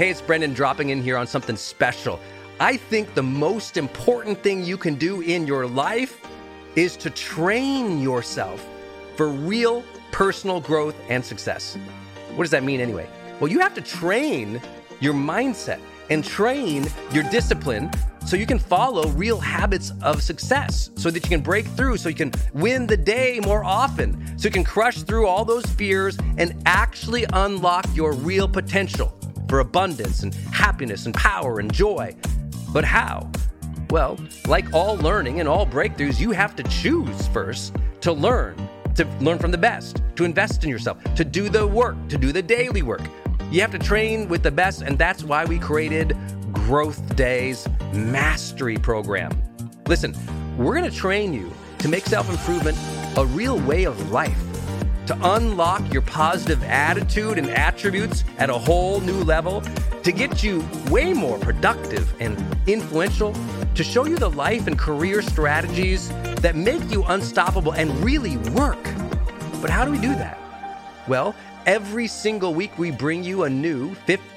Hey, it's Brendan dropping in here on something special. I think the most important thing you can do in your life is to train yourself for real personal growth and success. What does that mean anyway? Well, you have to train your mindset and train your discipline so you can follow real habits of success, so that you can break through, so you can win the day more often, so you can crush through all those fears and actually unlock your real potential for abundance and happiness and power and joy. But how? Well, like all learning and all breakthroughs, you have to choose first to learn from the best, to invest in yourself, to do the work, to do the daily work. You have to train with the best, and that's why we created Growth Days Mastery Program. Listen, we're going to train you to make self-improvement a real way of life, to unlock your positive attitude and attributes at a whole new level, to get you way more productive and influential, to show you the life and career strategies that make you unstoppable and really work. But how do we do that? Well, every single week we bring you a new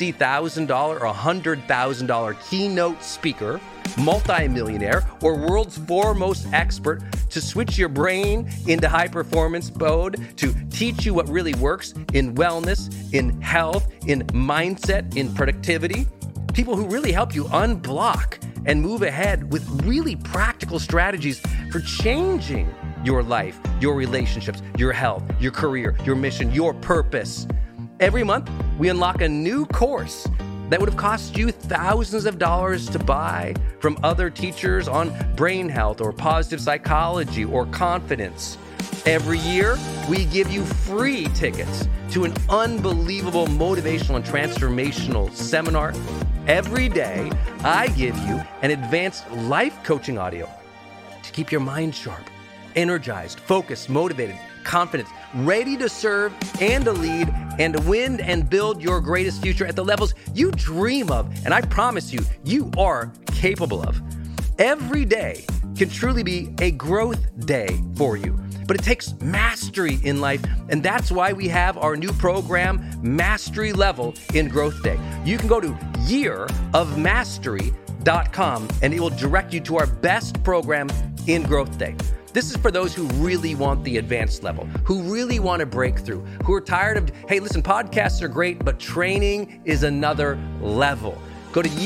$50,000 or $100,000 keynote speaker, multimillionaire, or world's foremost expert to switch your brain into high performance mode, to teach you what really works in wellness, in health, in mindset, in productivity. People who really help you unblock and move ahead with really practical strategies for changing your life, your relationships, your health, your career, your mission, your purpose. Every month, we unlock a new course that would have cost you thousands of dollars to buy from other teachers on brain health or positive psychology or confidence. Every year, we give you free tickets to an unbelievable motivational and transformational seminar. Every day, I give you an advanced life coaching audio to keep your mind sharp, energized, focused, motivated, confident, ready to serve and to lead and to win and build your greatest future at the levels you dream of. And I promise you, you are capable of. Every day can truly be a growth day for you. But it takes mastery in life, and that's why we have our new program, Mastery Level in Growth Day. You can go to yearofmastery.com, and it will direct you to our best program in Growth Day. This is for those who really want the advanced level, who really want to break through, who are tired of, hey, listen, podcasts are great, but training is another level. Go to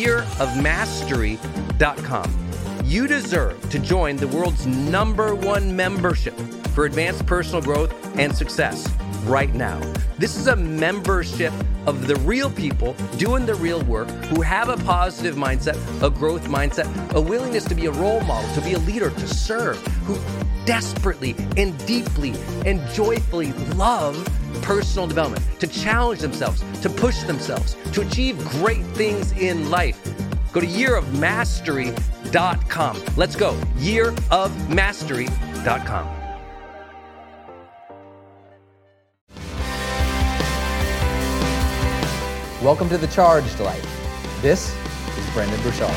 yearofmastery.com. You deserve to join the world's #1 membership for advanced personal growth and success right now. This is a membership of the real people doing the real work, who have a positive mindset, a growth mindset, a willingness to be a role model, to be a leader, to serve, who desperately and deeply and joyfully love personal development, to challenge themselves, to push themselves, to achieve great things in life. Go to yearofmastery.com. Let's go. yearofmastery.com. Welcome to The Charged Life. This is Brendon Burchard.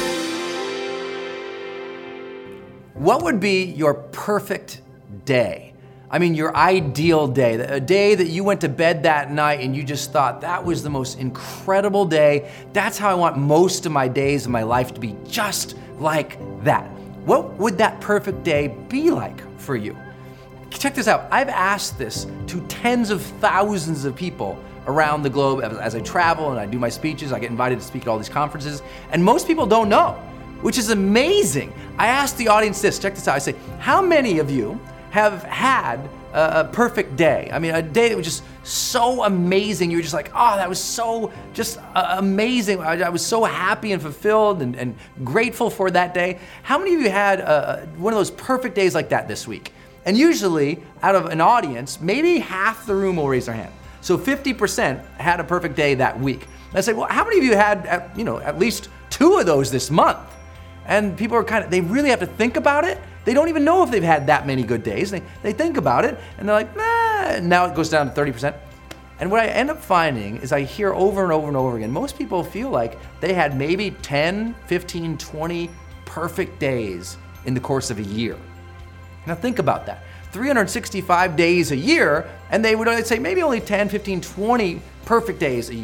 What would be your perfect day? I mean, your ideal day, a day that you went to bed that night and you just thought that was the most incredible day. That's how I want most of my days of my life to be, just like that. What would that perfect day be like for you? Check this out. I've asked this to tens of thousands of people around the globe as I travel and I do my speeches. I get invited to speak at all these conferences, and most people don't know, which is amazing. I asked the audience this, check this out. I say, how many of you have had a perfect day? I mean, a day that was just so amazing. You were just like, oh, that was so just amazing. I was so happy and fulfilled and grateful for that day. How many of you had one of those perfect days like that this week? And usually, out of an audience, maybe half the room will raise their hand. So 50% had a perfect day that week. And I say, well, how many of you had at least 2 of those this month? And people are they really have to think about it. They don't even know if they've had that many good days. They think about it and they're like, nah. And now it goes down to 30%. And what I end up finding is I hear over and over and over again, most people feel like they had maybe 10, 15, 20 perfect days in the course of a year. Now think about that. 365 days a year, and they would say maybe only 10, 15, 20 perfect days a year.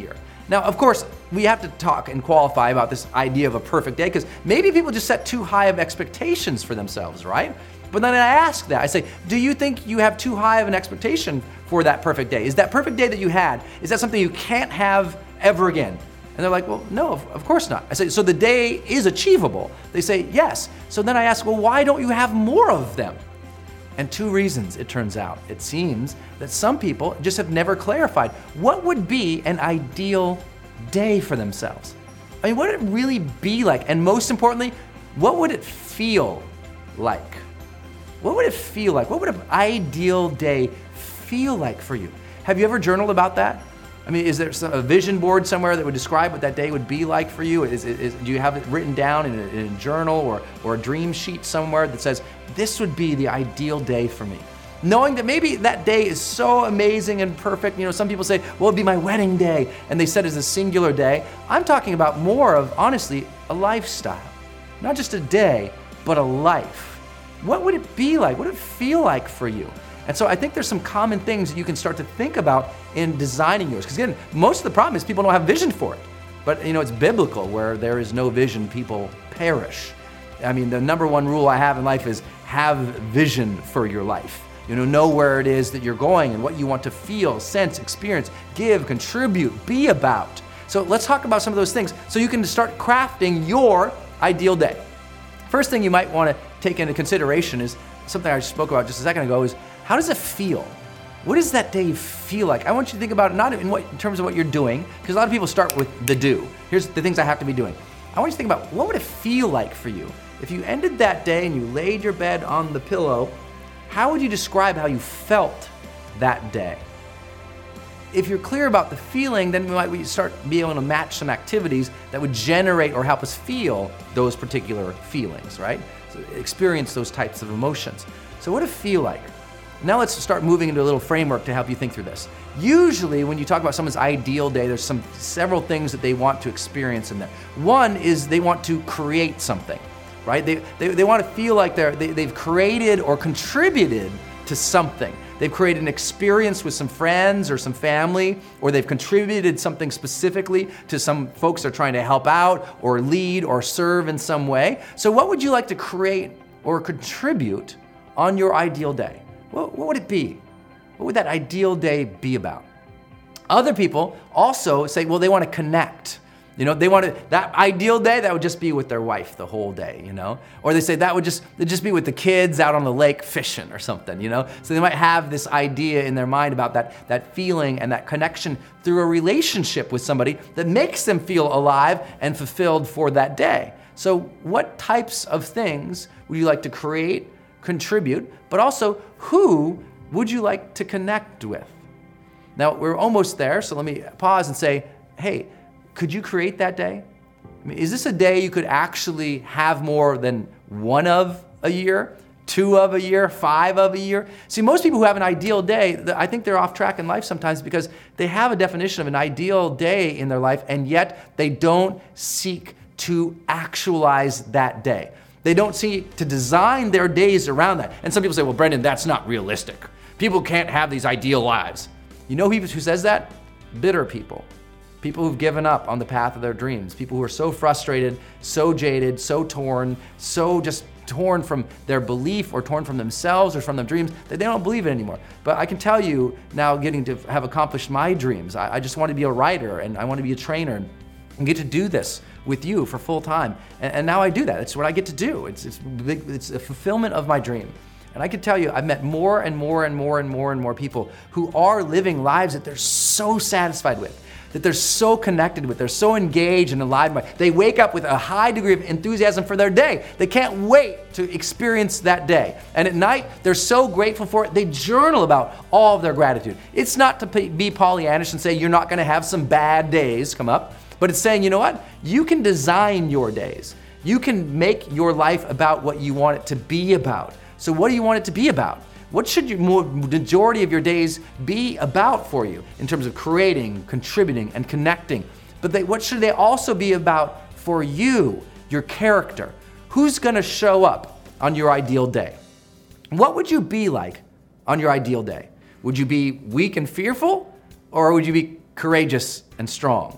Now, of course, we have to talk and qualify about this idea of a perfect day, because maybe people just set too high of expectations for themselves, right? But then I ask that, I say, do you think you have too high of an expectation for that perfect day? Is that perfect day that you had, is that something you can't have ever again? And they're like, well, no, of course not. I say, so the day is achievable. They say, yes. So then I ask, well, why don't you have more of them? And two reasons, it turns out. It seems that some people just have never clarified what would be an ideal day for themselves. I mean, what would it really be like? And most importantly, what would it feel like? What would it feel like? What would an ideal day feel like for you? Have you ever journaled about that? I mean, is there a vision board somewhere that would describe what that day would be like for you? Do you have it written down in a journal or a dream sheet somewhere that says, this would be the ideal day for me? Knowing that maybe that day is so amazing and perfect. You know, some people say, well, it'd be my wedding day, and they said it's a singular day. I'm talking about more of, honestly, a lifestyle. Not just a day, but a life. What would it be like? What would it feel like for you? And so I think there's some common things that you can start to think about in designing yours. Because again, most of the problem is people don't have vision for it. But you know, it's biblical, where there is no vision, people perish. I mean, the number one rule I have in life is have vision for your life. You know where it is that you're going and what you want to feel, sense, experience, give, contribute, be about. So let's talk about some of those things so you can start crafting your ideal day. First thing you might want to take into consideration is something I spoke about just a second ago, is how does it feel? What does that day feel like? I want you to think about it not in terms of what you're doing, because a lot of people start with the do. Here's the things I have to be doing. I want you to think about, what would it feel like for you? If you ended that day and you laid your bed on the pillow, how would you describe how you felt that day? If you're clear about the feeling, then we start being able to match some activities that would generate or help us feel those particular feelings, right? So experience those types of emotions. So what does it feel like? Now let's start moving into a little framework to help you think through this. Usually when you talk about someone's ideal day, there's several things that they want to experience in there. One is they want to create something, right? They want to feel like they've created or contributed to something. They've created an experience with some friends or some family, or they've contributed something specifically to some folks they're trying to help out or lead or serve in some way. So what would you like to create or contribute on your ideal day? What would it be? What would that ideal day be about? Other people also say, well, they want to connect. You know, they want to, that ideal day, that would just be with their wife the whole day, you know? Or they say that would just be with the kids out on the lake fishing or something, you know? So they might have this idea in their mind about that feeling and that connection through a relationship with somebody that makes them feel alive and fulfilled for that day. So what types of things would you like to create, contribute, but also who would you like to connect with? Now, we're almost there, so let me pause and say, hey, could you create that day? I mean, is this a day you could actually have more than one of a year, two of a year, five of a year? See, most people who have an ideal day, I think they're off track in life sometimes because they have a definition of an ideal day in their life, and yet they don't seek to actualize that day. They don't seek to design their days around that. And some people say, well, Brendan, that's not realistic. People can't have these ideal lives. You know who says that? Bitter people. People who've given up on the path of their dreams. People who are so frustrated, so jaded, so torn, so just torn from their belief or torn from themselves or from their dreams that they don't believe it anymore. But I can tell you now, getting to have accomplished my dreams, I just want to be a writer and I want to be a trainer and get to do this with you for full time. And now I do that. It's what I get to do. It's a fulfillment of my dream. And I can tell you, I've met more and more and more and more and more people who are living lives that they're so satisfied with, that they're so connected with, they're so engaged and alive by. They wake up with a high degree of enthusiasm for their day. They can't wait to experience that day. And at night, they're so grateful for it, they journal about all of their gratitude. It's not to be Pollyannish and say you're not gonna have some bad days come up, but it's saying, you know what? You can design your days. You can make your life about what you want it to be about. So what do you want it to be about? What should the majority of your days be about for you in terms of creating, contributing, and connecting? But what should they also be about for you, your character? Who's gonna show up on your ideal day? What would you be like on your ideal day? Would you be weak and fearful, or would you be courageous and strong?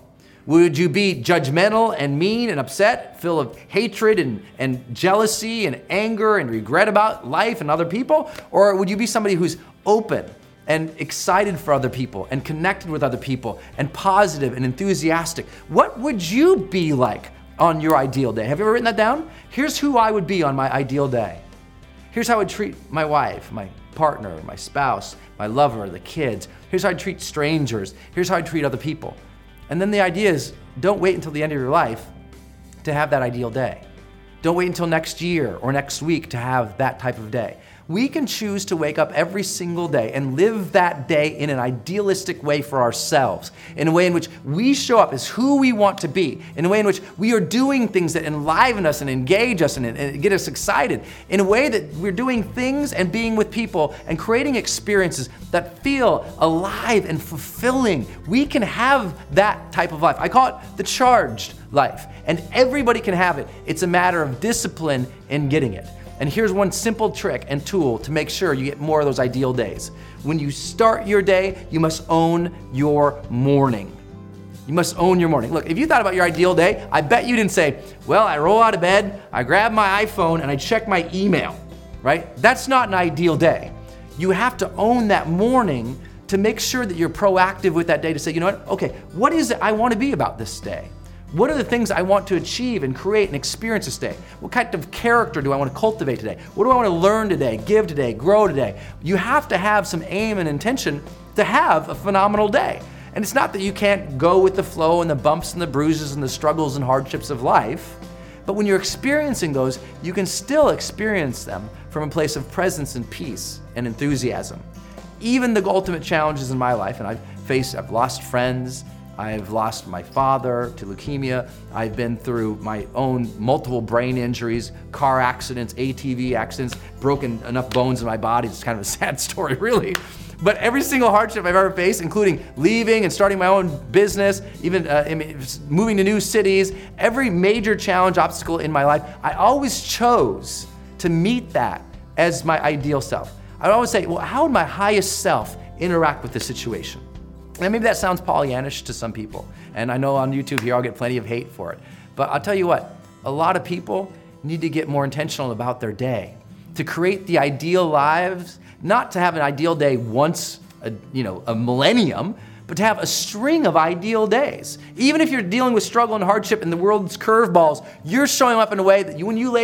Would you be judgmental and mean and upset, full of hatred and jealousy and anger and regret about life and other people? Or would you be somebody who's open and excited for other people and connected with other people and positive and enthusiastic? What would you be like on your ideal day? Have you ever written that down? Here's who I would be on my ideal day. Here's how I would treat my wife, my partner, my spouse, my lover, the kids. Here's how I treat strangers. Here's how I treat other people. And then the idea is, don't wait until the end of your life to have that ideal day. Don't wait until next year or next week to have that type of day. We can choose to wake up every single day and live that day in an idealistic way for ourselves, in a way in which we show up as who we want to be, in a way in which we are doing things that enliven us and engage us and get us excited, in a way that we're doing things and being with people and creating experiences that feel alive and fulfilling. We can have that type of life. I call it the charged life, and everybody can have it. It's a matter of discipline in getting it. And here's one simple trick and tool to make sure you get more of those ideal days. When you start your day, you must own your morning. You must own your morning. Look, if you thought about your ideal day, I bet you didn't say, well, I roll out of bed, I grab my iPhone, and I check my email, right? That's not an ideal day. You have to own that morning to make sure that you're proactive with that day to say, you know what? Okay, what is it I want to be about this day? What are the things I want to achieve and create and experience this day? What kind of character do I want to cultivate today? What do I want to learn today, give today, grow today? You have to have some aim and intention to have a phenomenal day. And it's not that you can't go with the flow and the bumps and the bruises and the struggles and hardships of life, but when you're experiencing those, you can still experience them from a place of presence and peace and enthusiasm. Even the ultimate challenges in my life, and I've lost friends, I've lost my father to leukemia. I've been through my own multiple brain injuries, car accidents, ATV accidents, broken enough bones in my body. It's kind of a sad story, really. But every single hardship I've ever faced, including leaving and starting my own business, even moving to new cities, every major challenge, obstacle in my life, I always chose to meet that as my ideal self. I would always say, well, how would my highest self interact with this situation? And maybe that sounds Pollyannish to some people. And I know on YouTube here I'll get plenty of hate for it. But I'll tell you what, a lot of people need to get more intentional about their day, to create the ideal lives, not to have an ideal day once a millennium, but to have a string of ideal days. Even if you're dealing with struggle and hardship and the world's curveballs, you're showing up in a way that when you go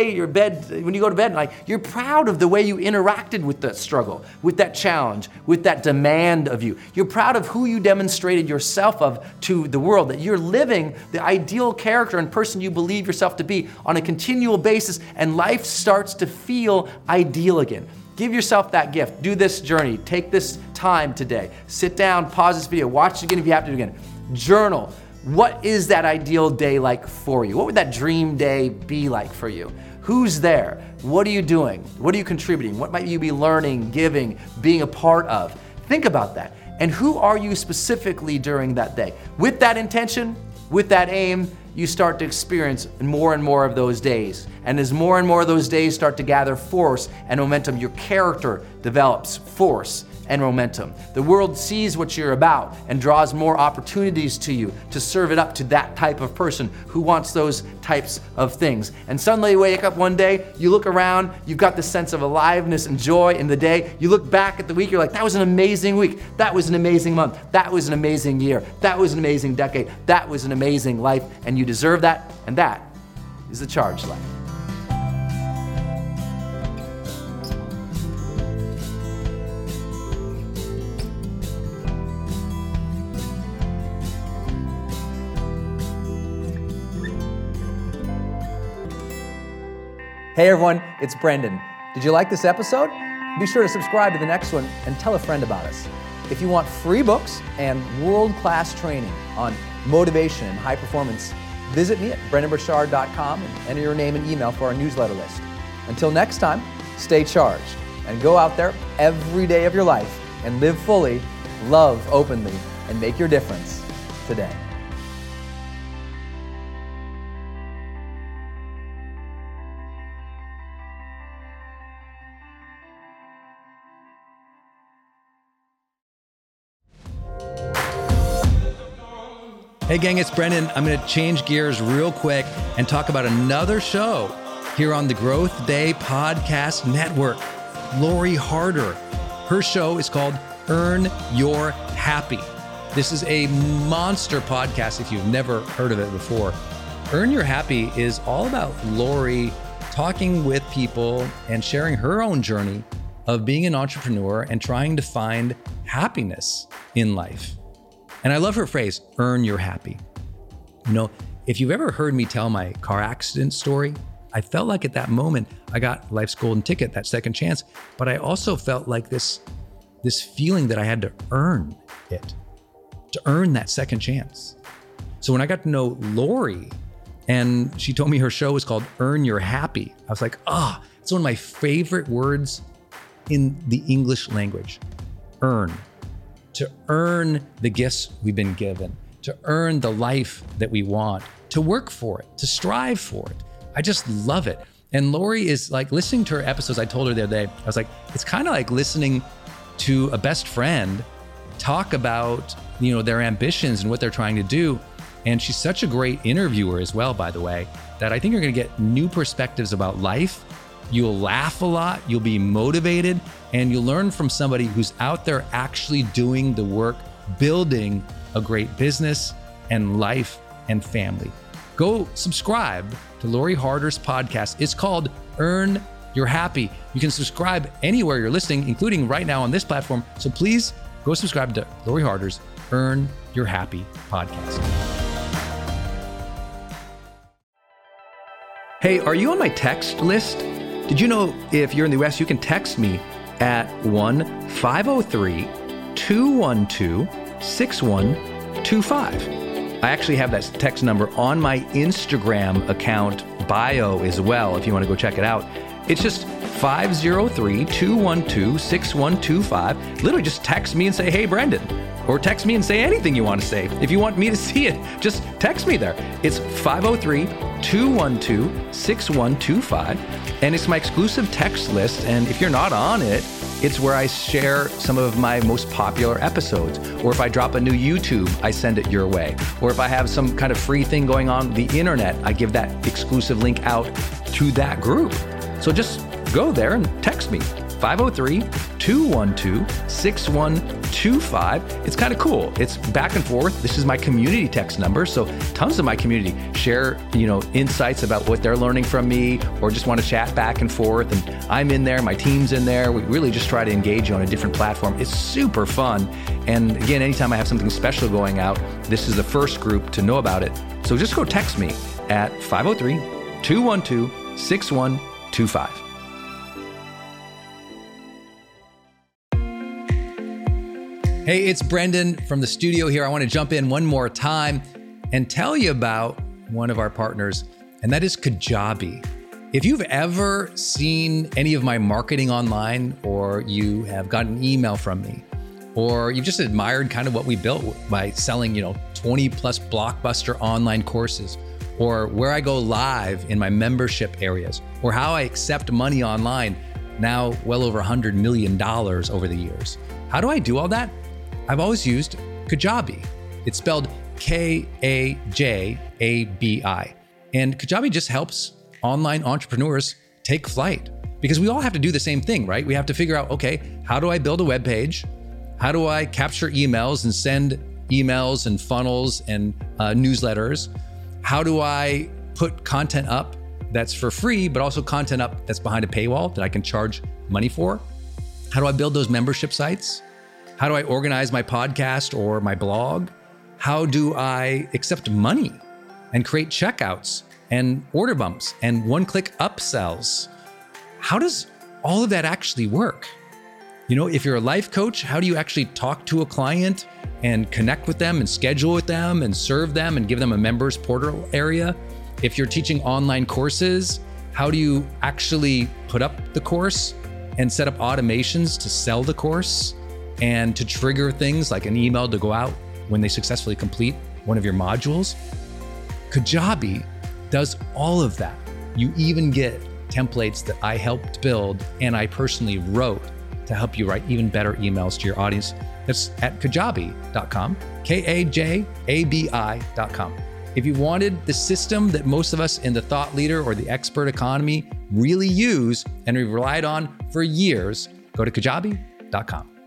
to bed at night, you're proud of the way you interacted with that struggle, with that challenge, with that demand of you. You're proud of who you demonstrated yourself of to the world, that you're living the ideal character and person you believe yourself to be on a continual basis, and life starts to feel ideal again. Give yourself that gift. Do this journey. Take this time today. Sit down, pause this video, watch it again if you have to again. Journal. What is that ideal day like for you? What would that dream day be like for you? Who's there? What are you doing? What are you contributing? What might you be learning, giving, being a part of? Think about that. And who are you specifically during that day? With that intention, with that aim, you start to experience more and more of those days. And as more and more of those days start to gather force and momentum, your character develops force and momentum. The world sees what you're about and draws more opportunities to you to serve it up to that type of person who wants those types of things. And suddenly you wake up one day, you look around, you've got this sense of aliveness and joy in the day. You look back at the week, you're like, that was an amazing week. That was an amazing month. That was an amazing year. That was an amazing decade. That was an amazing life. And you deserve that. And that is the charged life. Hey everyone, it's Brendan. Did you like this episode? Be sure to subscribe to the next one and tell a friend about us. If you want free books and world-class training on motivation and high performance, visit me at brendanburchard.com and enter your name and email for our newsletter list. Until next time, stay charged and go out there every day of your life and live fully, love openly, and make your difference today. Hey gang, it's Brendan. I'm going to change gears real quick and talk about another show here on the Growth Day Podcast Network. Lori Harder. Her show is called Earn Your Happy. This is a monster podcast if you've never heard of it before. Earn Your Happy is all about Lori talking with people and sharing her own journey of being an entrepreneur and trying to find happiness in life. And I love her phrase, earn your happy. You know, if you've ever heard me tell my car accident story, I felt like at that moment I got life's golden ticket, that second chance, but I also felt like this feeling that I had to earn it, to earn that second chance. So when I got to know Lori and she told me her show was called Earn Your Happy, I was like, it's one of my favorite words in the English language, earn. To earn the gifts we've been given, to earn the life that we want, to work for it, to strive for it. I just love it. And Lori is like, listening to her episodes, I told her the other day, I was like, it's kind of like listening to a best friend talk about, you know, their ambitions and what they're trying to do. And she's such a great interviewer as well, by the way, that I think you're going to get new perspectives about life. You'll laugh a lot, you'll be motivated, and you'll learn from somebody who's out there actually doing the work, building a great business and life and family. Go subscribe to Lori Harder's podcast. It's called Earn Your Happy. You can subscribe anywhere you're listening, including right now on this platform. So please go subscribe to Lori Harder's Earn Your Happy podcast. Hey, are you on my text list? Did you know if you're in the US, you can text me at 1-503-212-6125. I actually have that text number on my Instagram account bio as well, if you want to go check it out. It's just 503-212-6125. Literally just text me and say, hey, Brendan. Or text me and say anything you want to say. If you want me to see it, just text me there. It's 503-212-6125. And it's my exclusive text list. And if you're not on it, it's where I share some of my most popular episodes. Or if I drop a new YouTube, I send it your way. Or if I have some kind of free thing going on the internet, I give that exclusive link out to that group. So just go there and text me. 503-212-6125. It's kind of cool. It's back and forth. This is my community text number. So tons of my community share, insights about what they're learning from me or just want to chat back and forth. And I'm in there, my team's in there. We really just try to engage you on a different platform. It's super fun. And again, anytime I have something special going out, this is the first group to know about it. So just go text me at 503-212-6125. Hey, it's Brendan from the studio here. I want to jump in one more time and tell you about one of our partners, and that is Kajabi. If you've ever seen any of my marketing online, or you have gotten an email from me, or you've just admired kind of what we built by selling, 20 plus blockbuster online courses, or where I go live in my membership areas, or how I accept money online, now well over $100 million over the years. How do I do all that? I've always used Kajabi. It's spelled Kajabi. And Kajabi just helps online entrepreneurs take flight, because we all have to do the same thing, right? We have to figure out, okay, how do I build a web page? How do I capture emails and send emails and funnels and newsletters? How do I put content up that's for free, but also content up that's behind a paywall that I can charge money for? How do I build those membership sites? How do I organize my podcast or my blog? How do I accept money and create checkouts and order bumps and one-click upsells? How does all of that actually work? If you're a life coach, how do you actually talk to a client and connect with them and schedule with them and serve them and give them a members portal area? If you're teaching online courses, how do you actually put up the course and set up automations to sell the course and to trigger things like an email to go out when they successfully complete one of your modules? Kajabi does all of that. You even get templates that I helped build and I personally wrote to help you write even better emails to your audience That's at kajabi.com, Kajabi.com. If you wanted the system that most of us in the thought leader or the expert economy really use and we've relied on for years, go to kajabi.com.